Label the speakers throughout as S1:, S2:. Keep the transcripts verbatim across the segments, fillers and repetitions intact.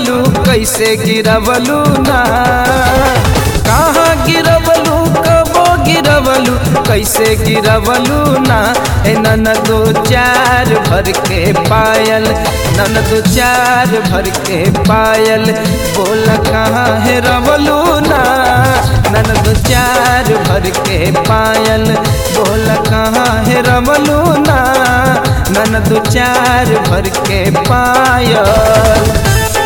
S1: गिरवलू कैसे गिरवलू ना, कहाँ गिरवलू कबो गिरवलू कैसे गिरवलू ना। ए ननदो चार भर के पायल, ननदो चार भर के पायल, बोल कहाँ है रवलू ना। ननदो चार भर के पायल, बोल कहाँ है रवलू ना। ननदो चार भर के पायल।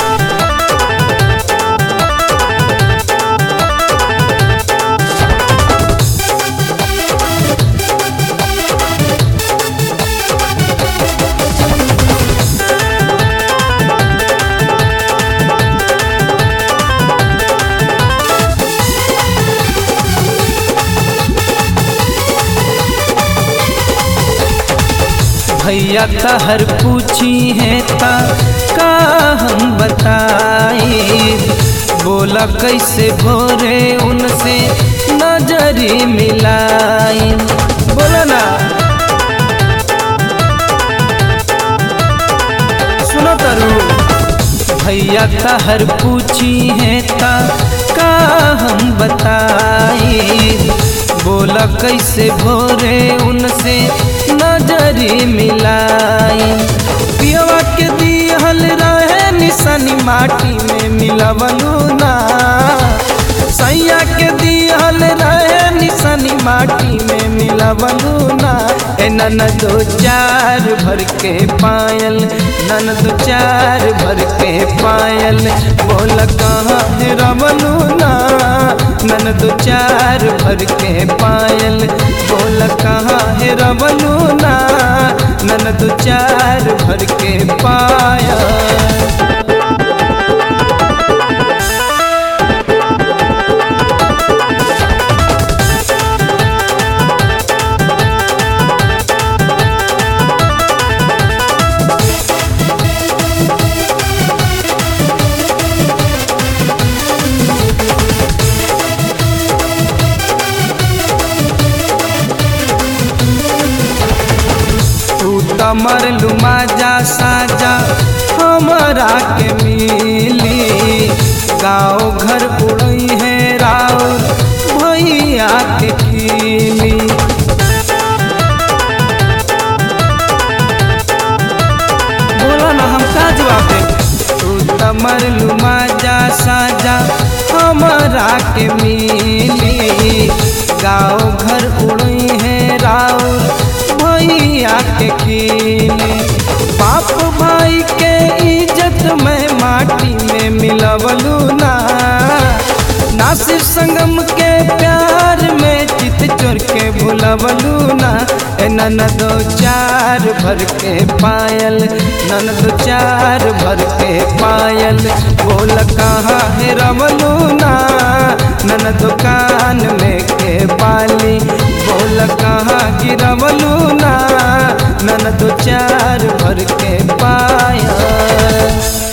S1: भैया तहर पूछी है ता का हम बताई, बोला कैसे भोरे उनसे नजरी मिलाई। बोला ना सुनो तरु, भैया तहर पूछी है ता का हम बताई, बोला कैसे भोरे उनसे नजरी मिलाई। पियवा के दिहल रहे निशानी माटी में मिलवलू ना, सैया के दिहल रहे निशानी माटी में मिलवलू ना। ए ननदो चार भर के पायल, ननदो चार भर के पायल, बोल कहाँ है रवलू ना। ननदो चार भर के पायल, बोल कहाँ है रवलू ना। ननदो चार भर के पायल। मरलू माजा साजा हमारा के मिली, गाँव घर उड़ई है राउर भैया के खिली। बोला ना हम का जवाब दे। तू तो मरलू माजा साजा हमारा के मिली, गाँव घर उड़ई है राउर भैया के खिली। बाप भाई के इज्जत में माटी में मिलवलू ना, नासिर संगम के प्यार में चित चोर के भुलवलू ना। ए ननदो चार भर के पायल, ननदो चार भर के पायल, बोल कहाँ है रवलू ना। ननदो कान में के बाली, बोल कहाँ गिरवलू ना। ननदो चार भर के पायल।